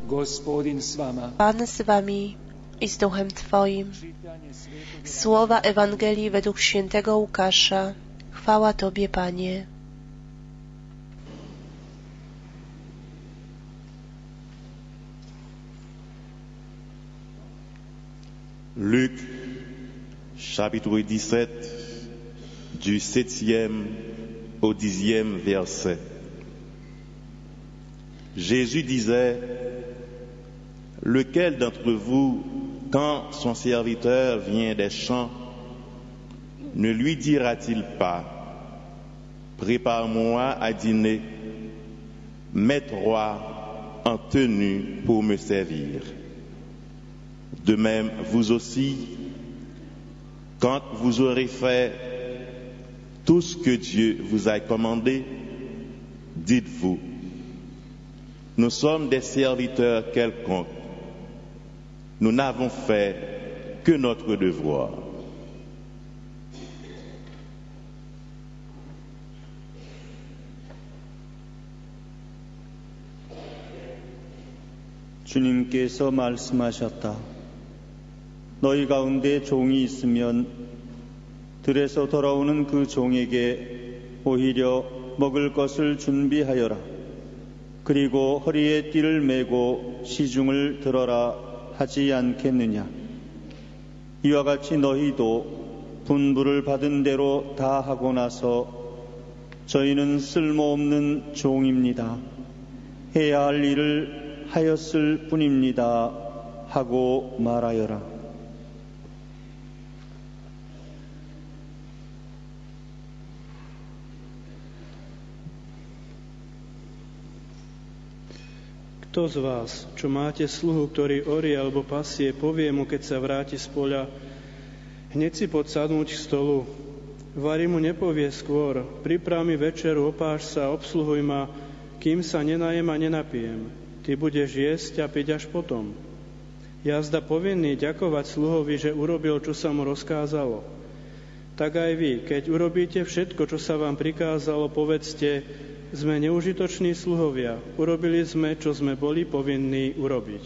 Pan z wami i z duchem Twoim. Słowa Ewangelii według świętego Łukasza. Chwała Tobie, Panie. Luc, chapitre 17, du 7e au 10e verset. Jésus disait, lequel d'entre vous, quand son serviteur vient des champs, ne lui dira-t-il pas, prépare-moi à dîner, mets-toi en tenue pour me servir. De même, vous aussi, quand vous aurez fait tout ce que Dieu vous a commandé, dites-vous, nous sommes des serviteurs quelconques, nous n'avons fait que notre devoir. 주님께서 말씀하셨다. 너희 가운데 종이 있으면 들에서 돌아오는 그 종에게 오히려 먹을 것을 준비하여라. 그리고 허리에 띠를 메고 시중을 들어라 하지 않겠느냐. 이와 같이 너희도 분부를 받은 대로 다 하고 나서 저희는 쓸모없는 종입니다. 해야 할 일을 하였을 뿐입니다. 하고 말하여라. Kto z vás, čo máte sluhu, ktorý orie alebo pasie, povie mu, keď sa vráti z poľa, hneď si poď sadnúť k stolu. Vari mu nepovie skôr, priprav mi večeru, opáš sa, obsluhuj ma, kým sa nenajem a nenapijem. Ty budeš jesť a piť až potom. Jazda povinný ďakovať sluhovi, že urobil, čo sa mu rozkázalo. Tak aj vy, keď urobíte všetko, čo sa vám prikázalo, povedzte, sme neužitoční sluhovia, urobili sme, čo sme boli povinní urobiť.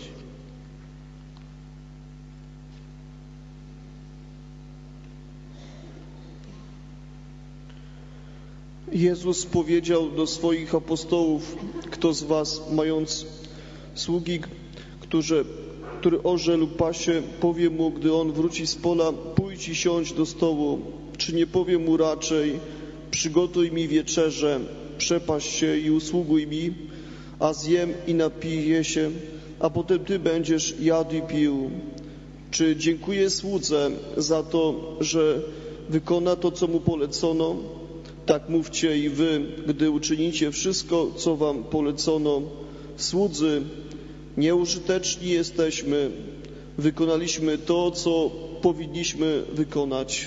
Jezus powiedział do swoich apostołów, kto z was, mając sługi, który orze lub pasie, powie mu, gdy on wróci z pola, pójdź i siądź do stołu, czy nie powie mu raczej, przygotuj mi wieczerzę, przepaś się i usługuj mi, a zjem i napiję się, a potem ty będziesz jadł i pił. Czy dziękuję słudze za to, że wykona to, co mu polecono? Tak mówcie i wy, gdy uczynicie wszystko, co wam polecono. Słudzy, nieużyteczni jesteśmy, wykonaliśmy to, co powinniśmy wykonać.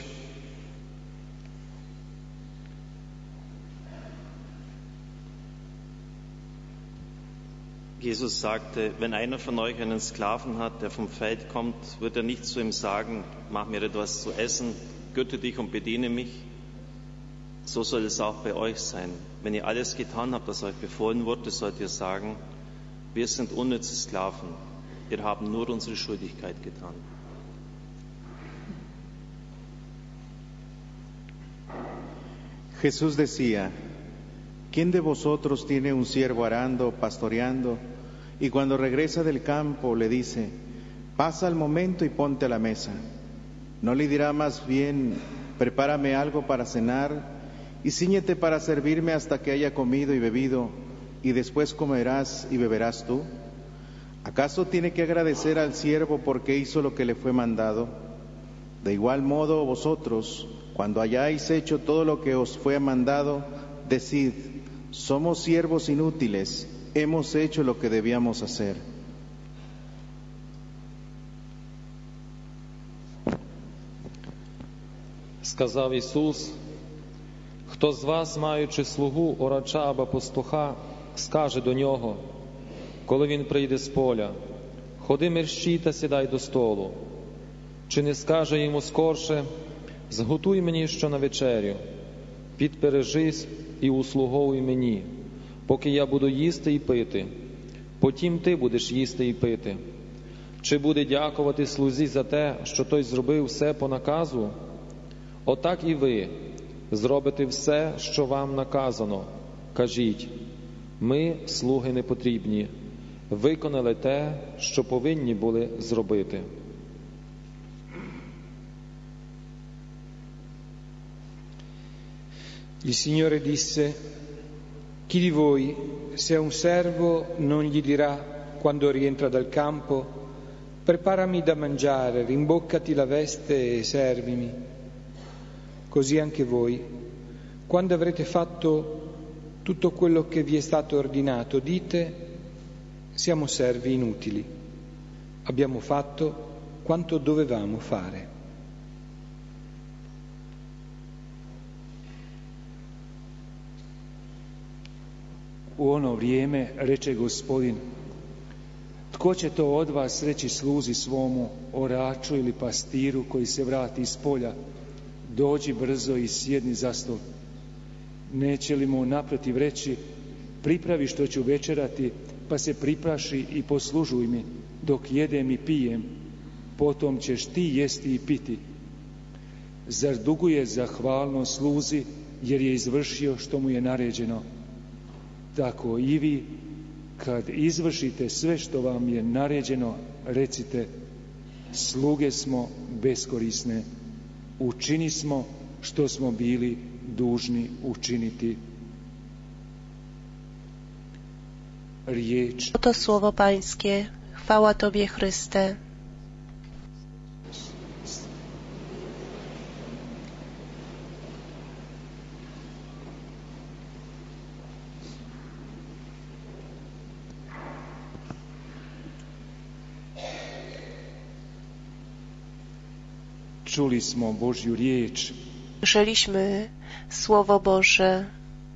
Jesus sagte, wenn einer von euch einen Sklaven hat, der vom Feld kommt, wird er nicht zu ihm sagen, mach mir etwas zu essen, gürte dich und bediene mich. So soll es auch bei euch sein. Wenn ihr alles getan habt, was euch befohlen wurde, sollt ihr sagen, wir sind unnütze Sklaven, wir haben nur unsere Schuldigkeit getan. Jesús decía, ¿quién de vosotros tiene un siervo arando, pastoreando, y cuando regresa del campo le dice, pasa al momento y ponte a la mesa? ¿No le dirá más bien, prepárame algo para cenar y cíñete para servirme hasta que haya comido y bebido, y después comerás y beberás tú? ¿Acaso tiene que agradecer al siervo porque hizo lo que le fue mandado? De igual modo vosotros, cuando hayáis hecho todo lo que os fue mandado, decid, somos siervos inútiles, hemos hecho lo que debíamos hacer. Сказав Ісус, хто з вас, маючи слугу, орача або пастуха, скаже до нього, коли він прийде з поля, ходи мерщій та сідай до столу, чи не скаже йому скорше, зготуй мені що на вечерю, підпережись і услуговуй мені, поки я буду їсти і пити. потім ти будеш їсти і пити. Чи буде дякувати слузі за те, що той зробив все по наказу? Отак і ви зробите все, що вам наказано. Кажіть, ми, слуги непотрібні, виконали те, що повинні були зробити. Il Signore disse, chi di voi, se a un servo non gli dirà quando rientra dal campo, preparami da mangiare, rimboccati la veste e servimi. Così anche voi, quando avrete fatto tutto quello che vi è stato ordinato, dite, siamo servi inutili, abbiamo fatto quanto dovevamo fare. U ono vrijeme reče Gospodin, tko će to od vas reći sluzi svomu oraču ili pastiru koji se vrati iz polja, dođi brzo i sjedni za stol? Neće li mu naprotiv reći, pripravi što ću večerati, pa se pripraši i poslužuj mi dok jedem i pijem, potom ćeš ti jesti i piti. Zar duguje zahvalnost sluzi jer je izvršio što mu je naređeno? Tako i vi, kad izvršite sve što vam je naređeno, recite, sluge smo beskorisne, učini smo što smo bili dužni učiniti. Riječ. Oto słowo Pańskie, chwała Tobie, Chryste. Čuli smo Božju riječ. Słyszeliśmy Słowo Boże.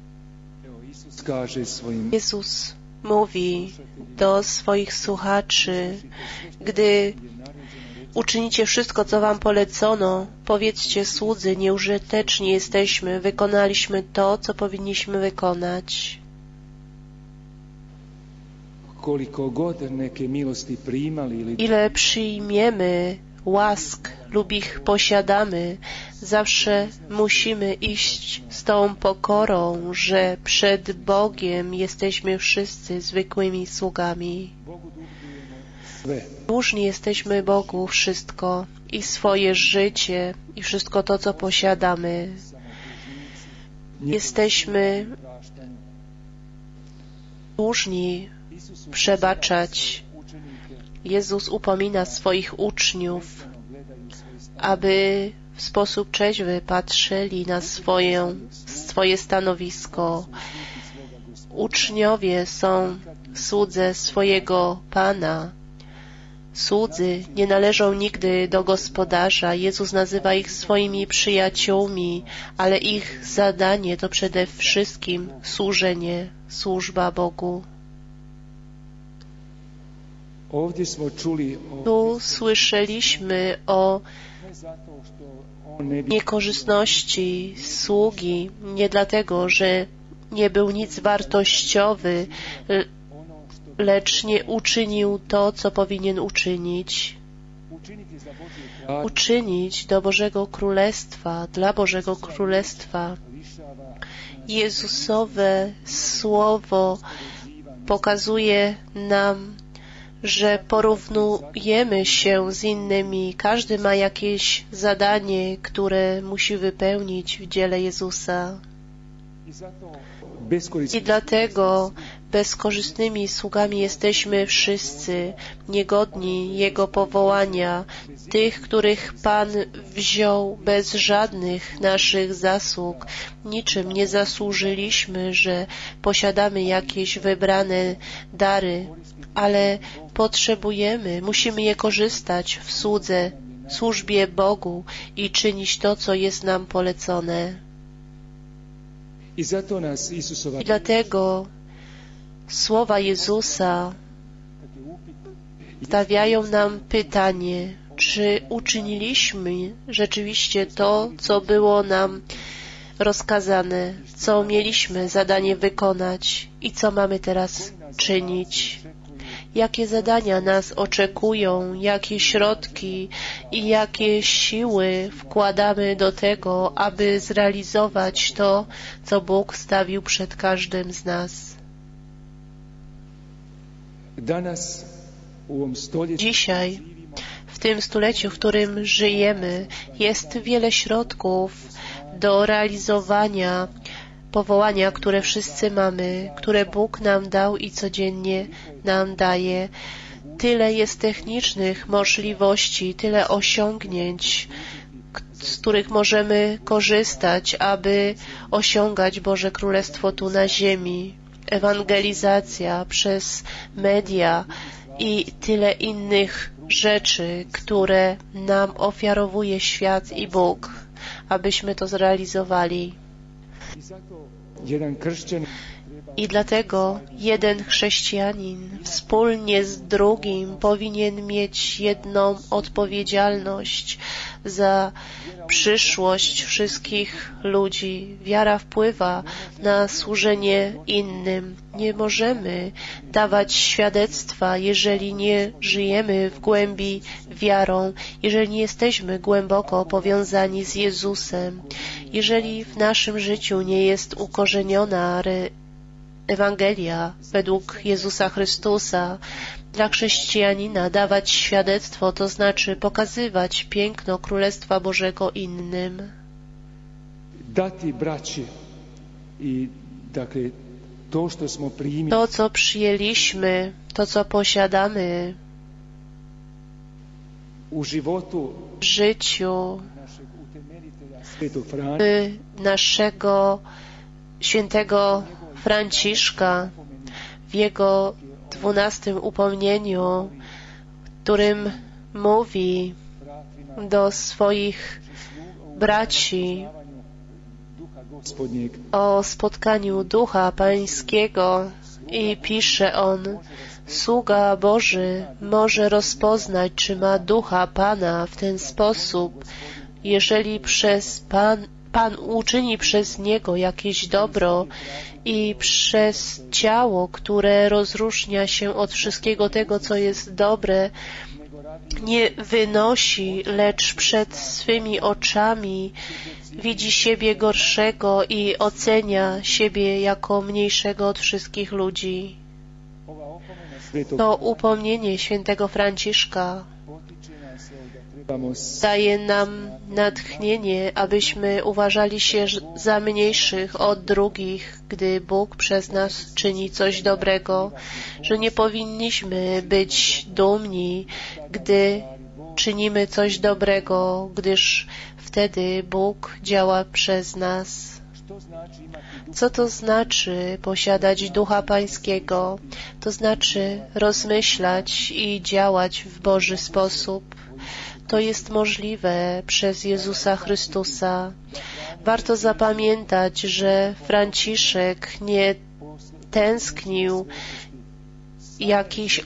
Jezus mówi do swoich słuchaczy, gdy uczynicie wszystko, co wam polecono, powiedzcie słudzy, nieużyteczni jesteśmy, wykonaliśmy to, co powinniśmy wykonać. Ile przyjmiemy łask lub ich posiadamy, zawsze musimy iść z tą pokorą, że przed Bogiem jesteśmy wszyscy zwykłymi sługami. Dłużni jesteśmy Bogu wszystko, i swoje życie, i wszystko to, co posiadamy. Jesteśmy dłużni przebaczać. Jezus upomina swoich uczniów, aby w sposób trzeźwy patrzyli na swoje stanowisko. Uczniowie są słudze swojego Pana. Słudzy nie należą nigdy do gospodarza. Jezus nazywa ich swoimi przyjaciółmi, ale ich zadanie to przede wszystkim służenie, służba Bogu. Tu słyszeliśmy o niekorzystności sługi nie dlatego, że nie był nic wartościowy, lecz nie uczynił to, co powinien uczynić. Uczynić do Bożego Królestwa, dla Bożego Królestwa. Jezusowe Słowo pokazuje nam, że porównujemy się z innymi. Każdy ma jakieś zadanie, które musi wypełnić w dziele Jezusa. I dlatego bezkorzystnymi sługami jesteśmy wszyscy, niegodni Jego powołania, tych, których Pan wziął bez żadnych naszych zasług. Niczym nie zasłużyliśmy, że posiadamy jakieś wybrane dary, ale musimy je korzystać w służbie Bogu i czynić to, co jest nam polecone. I dlatego słowa Jezusa stawiają nam pytanie, czy uczyniliśmy rzeczywiście to, co było nam rozkazane, co mieliśmy zadanie wykonać i co mamy teraz czynić. jakie zadania nas oczekują, jakie środki i jakie siły wkładamy do tego, aby zrealizować to, co Bóg stawił przed każdym z nas. Dzisiaj, w tym stuleciu, w którym żyjemy, jest wiele środków do realizowania powołania, które wszyscy mamy, które Bóg nam dał i codziennie nam daje. Tyle jest technicznych możliwości, tyle osiągnięć, z których możemy korzystać, aby osiągać Boże Królestwo tu na ziemi. Ewangelizacja przez media i tyle innych rzeczy, które nam ofiarowuje świat i Bóg, abyśmy to zrealizowali. I dlatego jeden chrześcijanin wspólnie z drugim powinien mieć jedną odpowiedzialność za przyszłość wszystkich ludzi. Wiara wpływa na służenie innym. Nie możemy dawać świadectwa, jeżeli nie żyjemy w głębi wiarą, jeżeli nie jesteśmy głęboko powiązani z Jezusem, jeżeli w naszym życiu nie jest ukorzeniona Ewangelia według Jezusa Chrystusa. Dla chrześcijanina dawać świadectwo, to znaczy pokazywać piękno Królestwa Bożego innym. To, co przyjęliśmy, to, co posiadamy w życiu naszego świętego Franciszka w jego 12 upomnieniu, którym mówi do swoich braci o spotkaniu Ducha Pańskiego i pisze on: sługa Boży może rozpoznać, czy ma Ducha Pana w ten sposób, jeżeli przez Pan uczyni przez niego jakieś dobro i przez ciało, które rozróżnia się od wszystkiego tego, co jest dobre, nie wynosi, lecz przed swymi oczami widzi siebie gorszego i ocenia siebie jako mniejszego od wszystkich ludzi. To upomnienie świętego Franciszka daje nam natchnienie, abyśmy uważali się za mniejszych od drugich, gdy Bóg przez nas czyni coś dobrego, że nie powinniśmy być dumni, gdy czynimy coś dobrego, gdyż wtedy Bóg działa przez nas. Co to znaczy posiadać Ducha Pańskiego? To znaczy rozmyślać i działać w Boży sposób. To jest możliwe przez Jezusa Chrystusa. Warto zapamiętać, że Franciszek nie tęsknił jakichś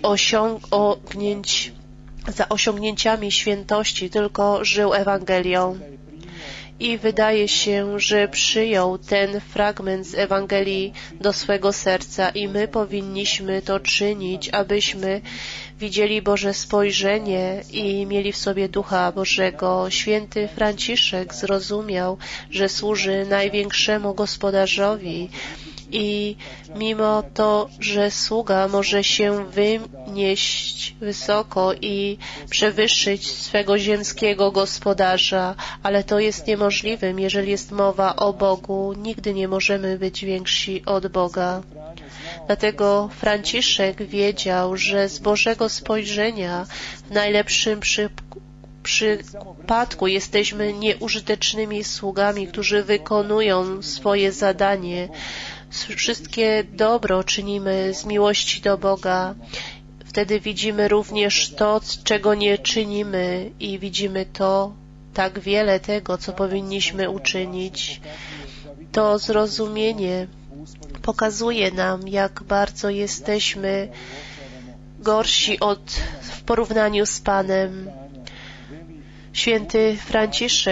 za osiągnięciami świętości, tylko żył Ewangelią. I wydaje się, że przyjął ten fragment z Ewangelii do swego serca i my powinniśmy to czynić, abyśmy widzieli Boże spojrzenie i mieli w sobie Ducha Bożego. Święty Franciszek zrozumiał, że służy największemu gospodarzowi i mimo to, że sługa może się wynieść wysoko i przewyższyć swego ziemskiego gospodarza, ale to jest niemożliwym, jeżeli jest mowa o Bogu. Nigdy nie możemy być więksi od Boga. Dlatego Franciszek wiedział, że z Bożego spojrzenia w najlepszym przypadku jesteśmy nieużytecznymi sługami, którzy wykonują swoje zadanie. Wszystkie dobro czynimy z miłości do Boga. Wtedy widzimy również to, czego nie czynimy i widzimy to, tak wiele tego, co powinniśmy uczynić. To zrozumienie pokazuje nam, jak bardzo jesteśmy gorsi w porównaniu z Panem. Święty Franciszek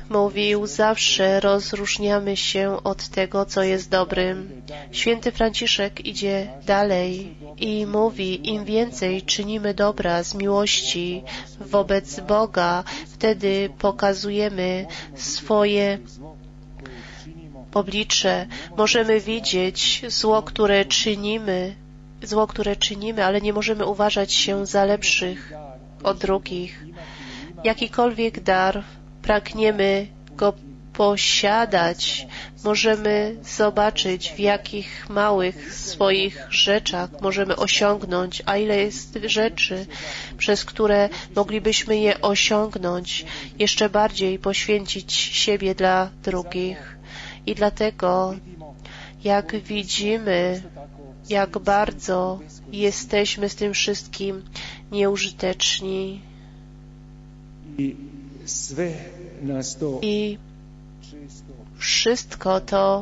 mówił, zawsze rozróżniamy się od tego, co jest dobrym. Święty Franciszek idzie dalej i mówi, im więcej czynimy dobra z miłości wobec Boga, wtedy pokazujemy swoje oblicze. Możemy widzieć zło, które czynimy, ale nie możemy uważać się za lepszych od drugich. Jakikolwiek dar pragniemy go posiadać, możemy zobaczyć, w jakich małych swoich rzeczach możemy osiągnąć, a ile jest rzeczy, przez które moglibyśmy je osiągnąć, jeszcze bardziej poświęcić siebie dla drugich. I dlatego, jak widzimy, jak bardzo jesteśmy z tym wszystkim nieużyteczni i wszystko to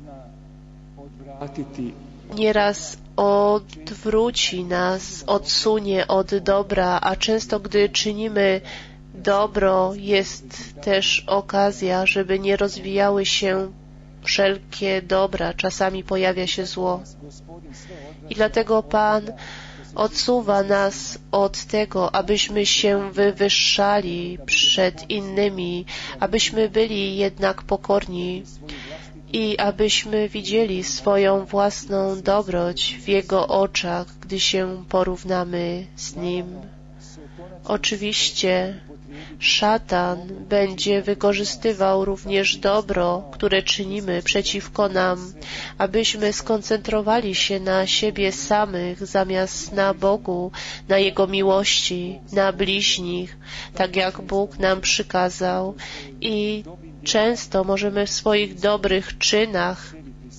nieraz odwróci nas, odsunie od dobra, a często gdy czynimy dobro, jest też okazja, żeby nie rozwijały się wszelkie dobra. Czasami pojawia się zło. I dlatego Pan odsuwa nas od tego, abyśmy się wywyższali przed innymi, abyśmy byli jednak pokorni i abyśmy widzieli swoją własną dobroć w Jego oczach, gdy się porównamy z Nim. Oczywiście szatan będzie wykorzystywał również dobro, które czynimy przeciwko nam, abyśmy skoncentrowali się na siebie samych zamiast na Bogu, na Jego miłości, na bliźnich, tak jak Bóg nam przykazał. I często możemy w swoich dobrych czynach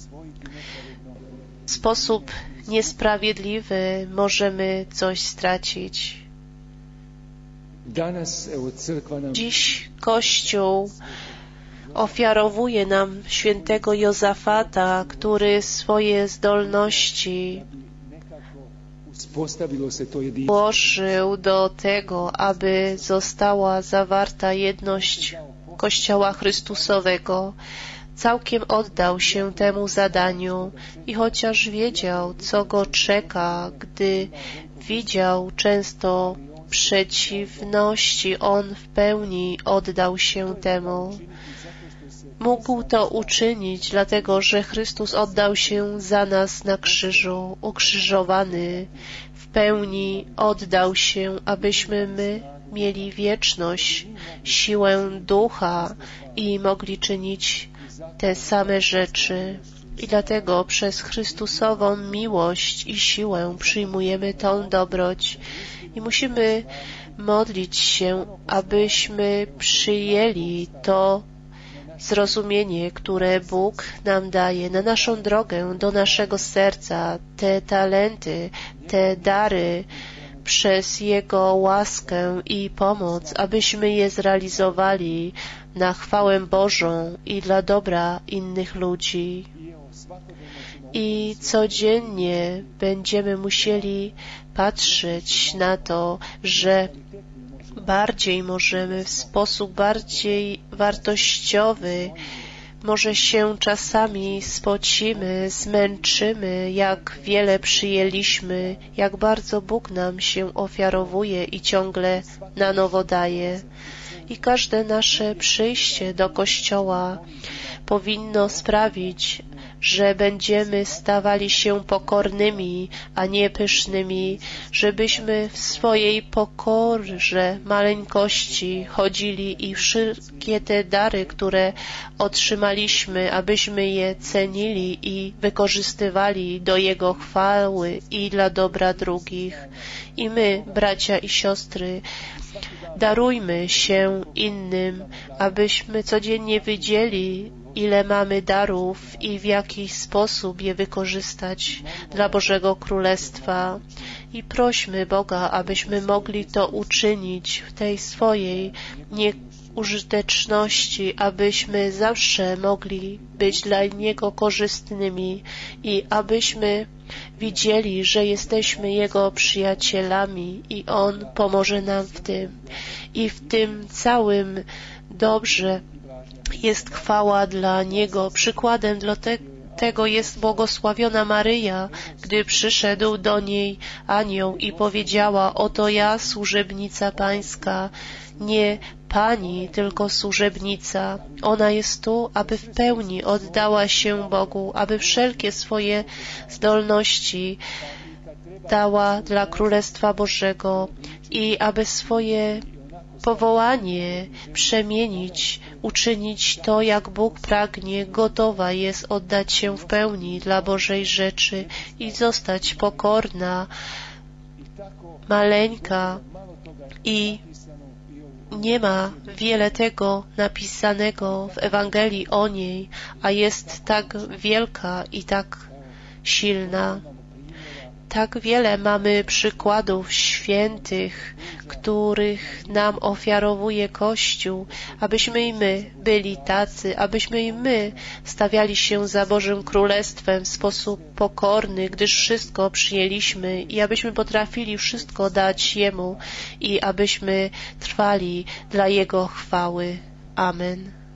w sposób niesprawiedliwy możemy coś stracić. Dziś Kościół ofiarowuje nam świętego Jozafata, który swoje zdolności włożył do tego, aby została zawarta jedność Kościoła Chrystusowego. Całkiem oddał się temu zadaniu i chociaż wiedział, co go czeka, gdy widział często przeciwności, on w pełni oddał się temu. Mógł to uczynić, dlatego że Chrystus oddał się za nas na krzyżu, ukrzyżowany, w pełni oddał się, abyśmy my mieli wieczność, siłę ducha i mogli czynić te same rzeczy. I dlatego przez Chrystusową miłość i siłę przyjmujemy tą dobroć. I musimy modlić się, abyśmy przyjęli to zrozumienie, które Bóg nam daje na naszą drogę, do naszego serca, te talenty, te dary przez Jego łaskę i pomoc, abyśmy je zrealizowali na chwałę Bożą i dla dobra innych ludzi. I codziennie będziemy musieli patrzeć na to, że bardziej możemy w sposób bardziej wartościowy, może się czasami spocimy, zmęczymy, jak wiele przyjęliśmy, jak bardzo Bóg nam się ofiarowuje i ciągle na nowo daje. I każde nasze przyjście do Kościoła powinno sprawić, że będziemy stawali się pokornymi, a nie pysznymi, żebyśmy w swojej pokorze, maleńkości chodzili i wszystkie te dary, które otrzymaliśmy, abyśmy je cenili i wykorzystywali do Jego chwały i dla dobra drugich. I my, bracia i siostry, darujmy się innym, abyśmy codziennie widzieli, ile mamy darów i w jaki sposób je wykorzystać dla Bożego Królestwa. I prośmy Boga, abyśmy mogli to uczynić w tej swojej nieużyteczności, abyśmy zawsze mogli być dla Niego korzystnymi i abyśmy widzieli, że jesteśmy Jego przyjacielami i On pomoże nam w tym. I w tym całym dobrze jest chwała dla Niego. Przykładem dla tego jest błogosławiona Maryja, gdy przyszedł do niej anioł i powiedziała: oto ja, służebnica Pańska, nie Pani, tylko służebnica. Ona jest tu, aby w pełni oddała się Bogu, aby wszelkie swoje zdolności dała dla Królestwa Bożego i aby swoje powołanie przemienić, uczynić to, jak Bóg pragnie, gotowa jest oddać się w pełni dla Bożej rzeczy i zostać pokorna, maleńka i nie ma wiele tego napisanego w Ewangelii o niej, a jest tak wielka i tak silna. Tak wiele mamy przykładów świętych, których nam ofiarowuje Kościół, abyśmy i my byli tacy, abyśmy i my stawiali się za Bożym Królestwem w sposób pokorny, gdyż wszystko przyjęliśmy i abyśmy potrafili wszystko dać Jemu i abyśmy trwali dla Jego chwały. Amen.